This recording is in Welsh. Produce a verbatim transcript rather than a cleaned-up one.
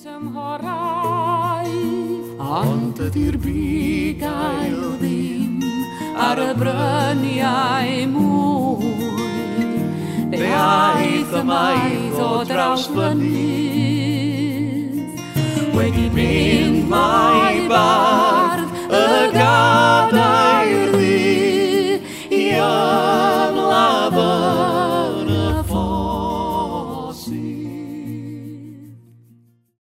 tymhorau, ond ydy'r byd ail ddim ar y bryniau mwy. Fe aeth ymaith o draws fynydd, wedi mynd mae bawb